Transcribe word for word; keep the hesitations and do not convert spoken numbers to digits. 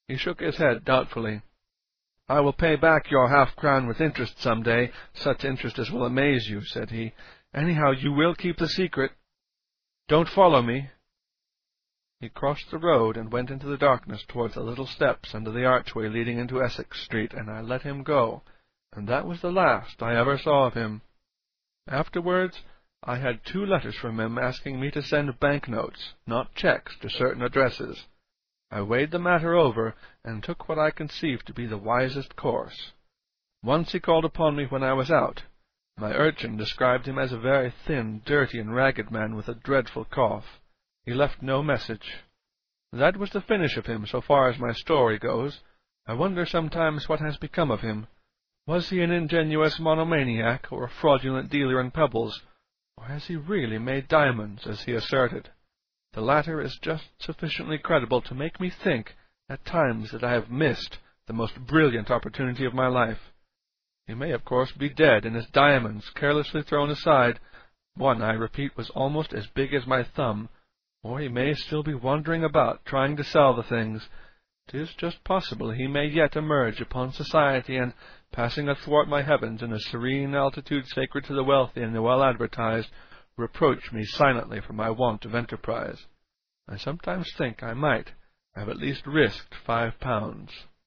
He shook his head doubtfully. "I will pay back your half-crown with interest some day, such interest as will amaze you," said he. "Anyhow, you will keep the secret. Don't follow me." He crossed the road and went into the darkness towards the little steps under the archway leading into Essex Street, and I let him go, and that was the last I ever saw of him. Afterwards, I had two letters from him asking me to send banknotes, not cheques, to certain addresses. I weighed the matter over, and took what I conceived to be the wisest course. Once he called upon me when I was out. My urchin described him as a very thin, dirty, and ragged man with a dreadful cough. He left no message. That was the finish of him, so far as my story goes. I wonder sometimes what has become of him. Was he an ingenuous monomaniac, or a fraudulent dealer in pebbles, or has he really made diamonds, as he asserted? The latter is just sufficiently credible to make me think, at times, that I have missed the most brilliant opportunity of my life. He may, of course, be dead, and his diamonds carelessly thrown aside. One, I repeat, was almost as big as my thumb, or he may still be wandering about, trying to sell the things. 'Tis just possible he may yet emerge upon society, and, passing athwart my heavens in a serene altitude sacred to the wealthy and the well-advertised, reproach me silently for my want of enterprise. I sometimes think I might have at least risked five pounds.